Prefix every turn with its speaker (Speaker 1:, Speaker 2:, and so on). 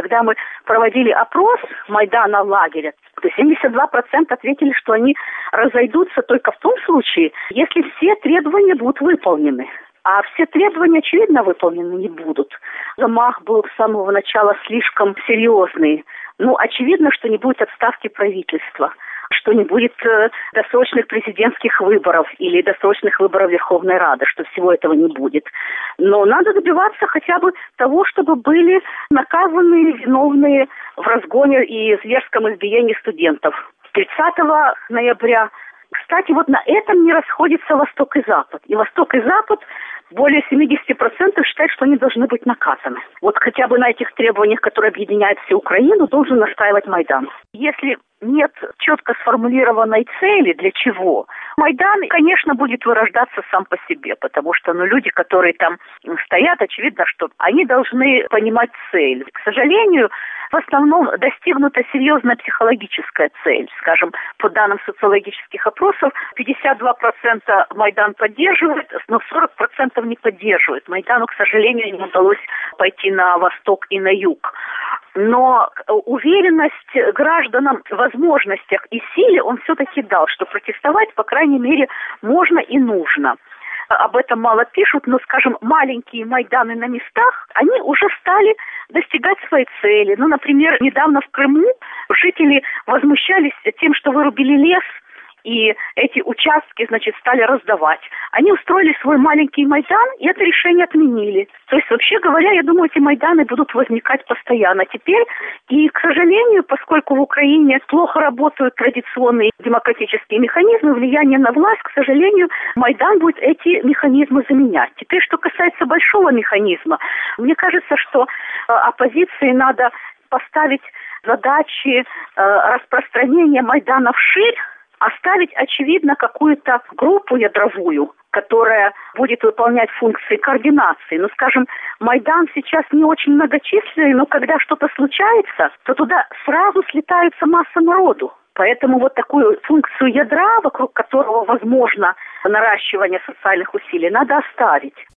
Speaker 1: когда мы проводили опрос Майдана лагеря, то 72% ответили, что они разойдутся только в том случае, если все требования будут выполнены. А все требования, очевидно, выполнены не будут. Замах был с самого начала слишком серьезный. Очевидно, что не будет отставки правительства, что не будет досрочных президентских выборов или досрочных выборов Верховной Рады, что всего этого не будет. Но надо добиваться хотя бы того, чтобы были наказаны виновные в разгоне и зверском избиении студентов. 30 ноября. Кстати, на этом не расходятся Восток и Запад. И Восток и Запад более 70% считают, что они должны быть наказаны. Хотя бы на этих требованиях, которые объединяют всю Украину, должен настаивать Майдан. Если нет четко сформулированной цели, для чего, Майдан, конечно, будет вырождаться сам по себе, потому что люди, которые там стоят, очевидно, что они должны понимать цель. К сожалению, в основном достигнута серьезная психологическая цель. Скажем, по данным социологических опросов, 52% Майдан поддерживает, но 40% не поддерживает. Майдану, к сожалению, не удалось пойти на восток и на юг. Но уверенность гражданам в возможностях и силе он все-таки дал, что протестовать, по крайней мере, можно и нужно. Об этом мало пишут, но, скажем, маленькие Майданы на местах, они уже стали достигать своей цели. Например, недавно в Крыму жители возмущались тем, что вырубили лес, и эти участки, стали раздавать. Они устроили свой маленький Майдан, и это решение отменили. То есть, вообще говоря, я думаю, эти Майданы будут возникать постоянно теперь. И, к сожалению, поскольку в Украине плохо работают традиционные демократические механизмы влияния на власть, к сожалению, Майдан будет эти механизмы заменять. Теперь, что касается большого механизма, мне кажется, что оппозиции надо поставить задачи распространения Майдана вширь, оставить, очевидно, какую-то группу ядровую, которая будет выполнять функции координации. Скажем, Майдан сейчас не очень многочисленный, но когда что-то случается, то туда сразу слетается масса народу. Поэтому такую функцию ядра, вокруг которого возможно наращивание социальных усилий, надо оставить.